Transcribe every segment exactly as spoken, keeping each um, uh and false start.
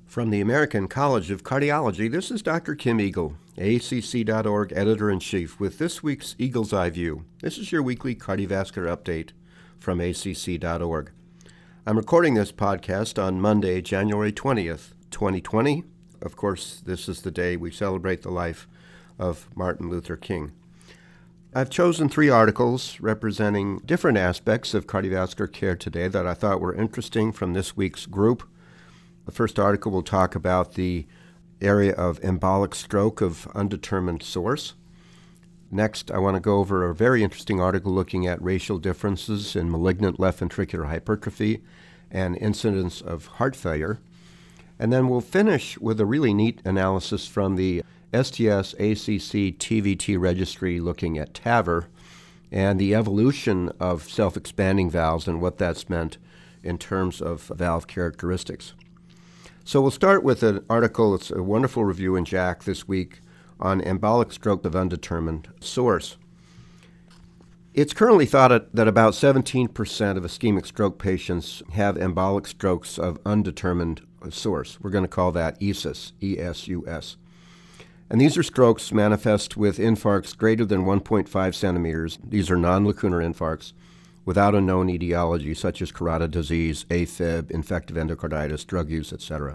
From the American College of Cardiology, this is Doctor Kim Eagle, A C C dot org Editor-in-Chief, with this week's Eagle's Eye View. This is your weekly cardiovascular update from A C C dot org. I'm recording this podcast on Monday, January twentieth, twenty twenty. Of course, this is the day we celebrate the life of Martin Luther King. I've chosen three articles representing different aspects of cardiovascular care today that I thought were interesting from this week's group. The first article will talk about the area of embolic stroke of undetermined source. Next, I want to go over a very interesting article looking at racial differences in malignant left ventricular hypertrophy and incidence of heart failure. And then we'll finish with a really neat analysis from the S T S A C C T V T registry looking at T A V R and the evolution of self-expanding valves and what that's meant in terms of valve characteristics. So we'll start with an article, it's a wonderful review in J A C this week on embolic stroke of undetermined source. It's currently thought that about seventeen percent of ischemic stroke patients have embolic strokes of undetermined source. We're going to call that E S U S, E S U S. And these are strokes manifest with infarcts greater than one point five centimeters. These are non-lacunar infarcts without a known etiology, such as carotid disease, AFib, infective endocarditis, drug use, et cetera.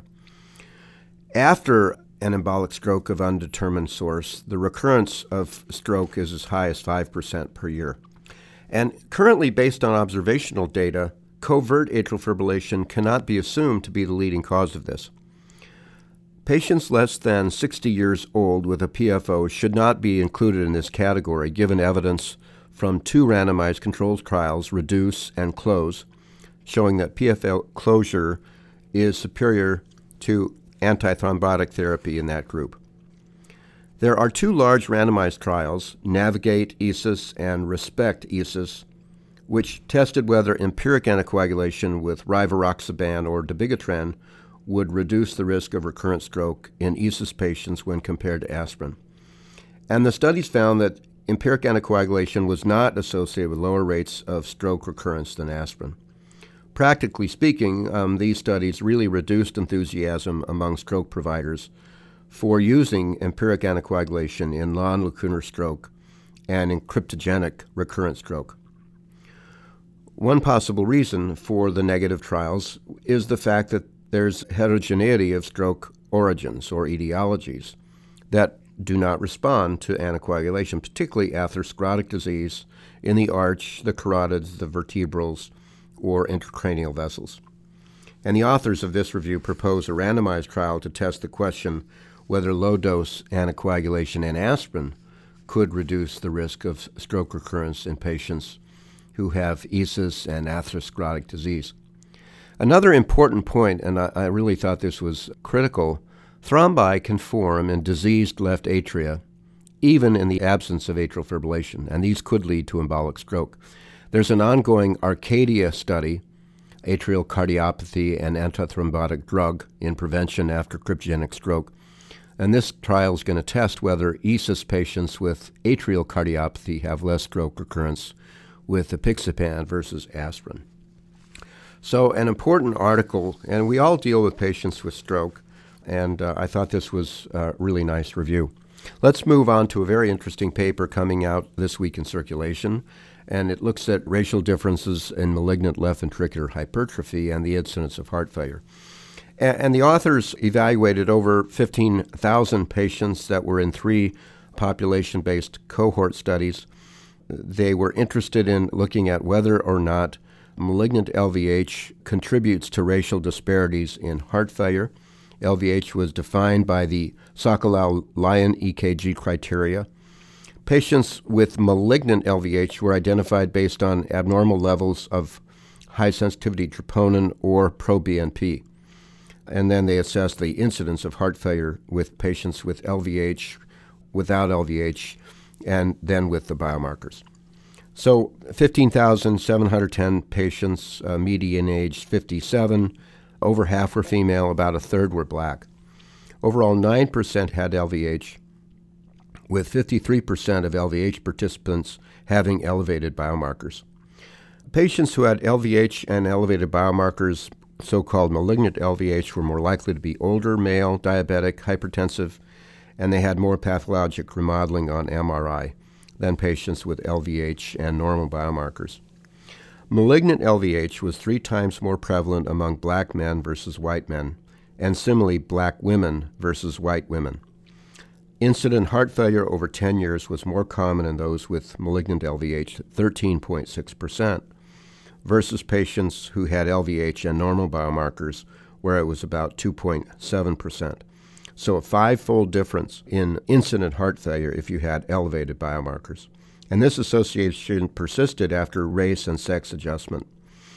After an embolic stroke of undetermined source, the recurrence of stroke is as high as five percent per year. And currently, based on observational data, covert atrial fibrillation cannot be assumed to be the leading cause of this. Patients less than sixty years old with a P F O should not be included in this category, given evidence from two randomized controlled trials, REDUCE and CLOSE, showing that P F O closure is superior to antithrombotic therapy in that group. There are two large randomized trials, NAVIGATE E S U S and RESPECT E S U S, which tested whether empiric anticoagulation with rivaroxaban or dabigatran would reduce the risk of recurrent stroke in E S U S patients when compared to aspirin. And the studies found that empiric anticoagulation was not associated with lower rates of stroke recurrence than aspirin. Practically speaking, um, these studies really reduced enthusiasm among stroke providers for using empiric anticoagulation in non-lacunar stroke and in cryptogenic recurrent stroke. One possible reason for the negative trials is the fact that there's heterogeneity of stroke origins or etiologies that do not respond to anticoagulation, particularly atherosclerotic disease in the arch, the carotids, the vertebrals, or intracranial vessels. And the authors of this review propose a randomized trial to test the question whether low-dose anticoagulation and aspirin could reduce the risk of stroke recurrence in patients who have E S U S and atherosclerotic disease. Another important point, and I, I really thought this was critical, thrombi can form in diseased left atria, even in the absence of atrial fibrillation, and these could lead to embolic stroke. There's an ongoing Arcadia study, atrial cardiopathy and antithrombotic drug in prevention after cryptogenic stroke, and this trial is going to test whether E S U S patients with atrial cardiopathy have less stroke recurrence with apixaban versus aspirin. So an important article, and we all deal with patients with stroke, and uh, I thought this was a really nice review. Let's move on to a very interesting paper coming out this week in Circulation, and it looks at racial differences in malignant left ventricular hypertrophy and the incidence of heart failure. And, and the authors evaluated over fifteen thousand patients that were in three population-based cohort studies. They were interested in looking at whether or not malignant L V H contributes to racial disparities in heart failure. L V H was defined by the Sokolow-Lyon E K G criteria. Patients with malignant L V H were identified based on abnormal levels of high-sensitivity troponin or pro-B N P. And then they assessed the incidence of heart failure with patients with L V H, without L V H, and then with the biomarkers. So fifteen thousand seven hundred ten patients, uh, median age fifty-seven, over half were female, about a third were black. Overall, nine percent had L V H, with fifty-three percent of L V H participants having elevated biomarkers. Patients who had L V H and elevated biomarkers so-called malignant L V H were more likely to be older, male, diabetic, hypertensive, and they had more pathologic remodeling on M R I than patients with L V H and normal biomarkers. Malignant L V H was three times more prevalent among black men versus white men, and similarly black women versus white women. Incident heart failure over ten years was more common in those with malignant L V H, thirteen point six percent, versus patients who had L V H and normal biomarkers, where it was about two point seven percent. So a five-fold difference in incident heart failure if you had elevated biomarkers. And this association persisted after race and sex adjustment.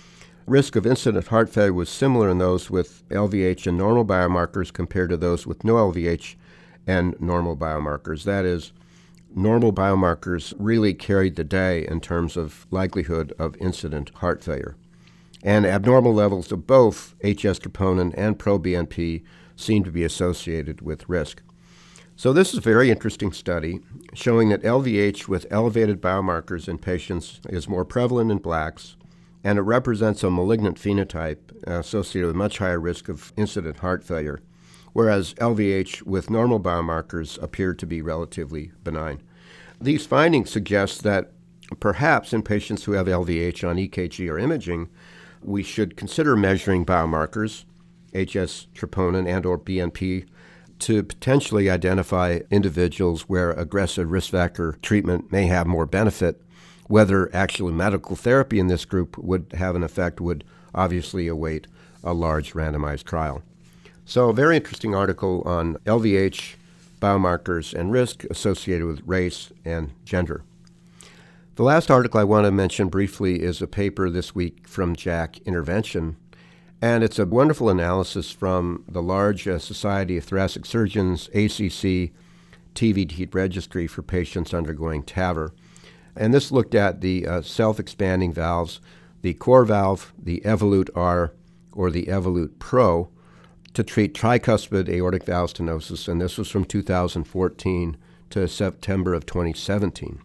Risk of incident heart failure was similar in those with L V H and normal biomarkers compared to those with no L V H and normal biomarkers. That is, normal biomarkers really carried the day in terms of likelihood of incident heart failure. And abnormal levels of both H S troponin and proBNP seem to be associated with risk. So this is a very interesting study showing that L V H with elevated biomarkers in patients is more prevalent in blacks, and it represents a malignant phenotype associated with much higher risk of incident heart failure, whereas L V H with normal biomarkers appeared to be relatively benign. These findings suggest that perhaps in patients who have L V H on E K G or imaging, we should consider measuring biomarkers, H S troponin and or B N P, to potentially identify individuals where aggressive risk factor treatment may have more benefit. Whether actually medical therapy in this group would have an effect would obviously await a large randomized trial. So a very interesting article on L V H, biomarkers, and risk associated with race and gender. The last article I want to mention briefly is a paper this week from JACC Intervention, and it's a wonderful analysis from the large uh, Society of Thoracic Surgeons, A C C, T V T registry for patients undergoing T A V R. And this looked at the uh, self-expanding valves, the CoreValve, the Evolut R, or the Evolut Pro, to treat tricuspid aortic valve stenosis, and this was from two thousand fourteen to September of twenty seventeen.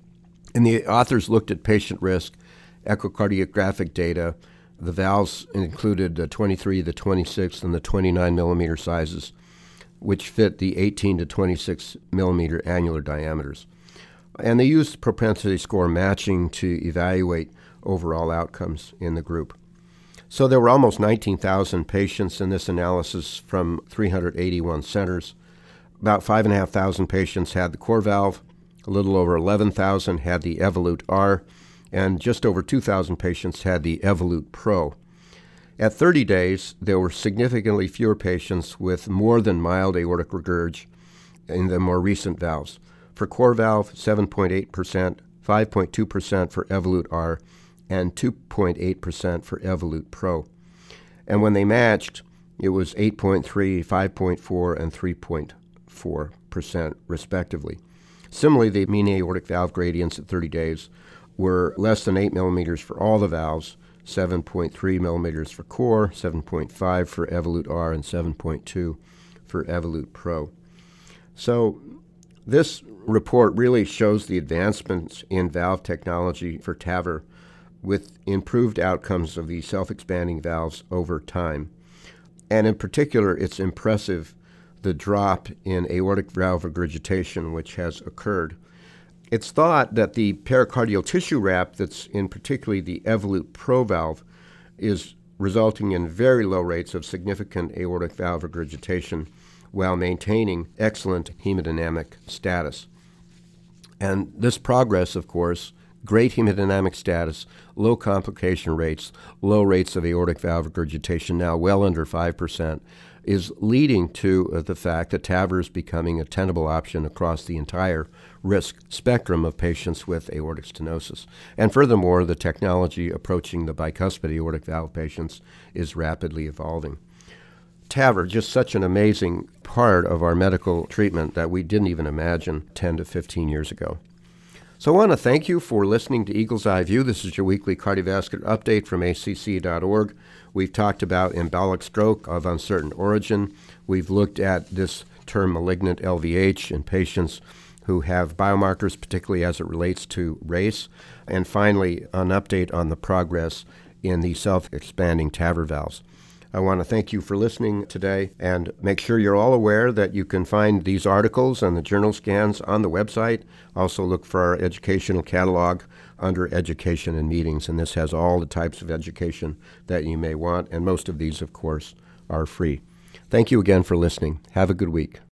And the authors looked at patient risk, echocardiographic data. The valves included the twenty-three, the twenty-six, and the twenty-nine millimeter sizes, which fit the eighteen to twenty-six millimeter annular diameters. And they used propensity score matching to evaluate overall outcomes in the group. So there were almost nineteen thousand patients in this analysis from three hundred eighty-one centers. About five thousand five hundred patients had the CoreValve, a little over eleven thousand had the Evolut R, and just over two thousand patients had the Evolut Pro. At thirty days, there were significantly fewer patients with more than mild aortic regurg in the more recent valves. For CoreValve, seven point eight percent, five point two percent for Evolut R, and two point eight percent for Evolut Pro. And when they matched, it was eight point three, five point four, and three point four percent respectively. Similarly, the mean aortic valve gradients at thirty days were less than eight millimeters for all the valves, seven point three millimeters for Core, seven point five for Evolut R, and seven point two for Evolut Pro. So this report really shows the advancements in valve technology for T A V R with improved outcomes of these self-expanding valves over time. And in particular, it's impressive the drop in aortic valve regurgitation which has occurred. It's thought that the pericardial tissue wrap that's in particularly the Evolut Pro valve is resulting in very low rates of significant aortic valve regurgitation while maintaining excellent hemodynamic status. And this progress, of course, great hemodynamic status, low complication rates, low rates of aortic valve regurgitation, now well under five percent, is leading to uh, the fact that T A V R is becoming a tenable option across the entire risk spectrum of patients with aortic stenosis. And furthermore, the technology approaching the bicuspid aortic valve patients is rapidly evolving. T A V R, just such an amazing part of our medical treatment that we didn't even imagine ten to fifteen years ago. So I want to thank you for listening to Eagle's Eye View. This is your weekly cardiovascular update from A C C dot org. We've talked about embolic stroke of uncertain origin. We've looked at this term malignant L V H in patients who have biomarkers, particularly as it relates to race. And finally, an update on the progress in the self-expanding T A V R valves. I want to thank you for listening today, and make sure you're all aware that you can find these articles and the journal scans on the website. Also look for our educational catalog under Education and Meetings, and this has all the types of education that you may want, and most of these, of course, are free. Thank you again for listening. Have a good week.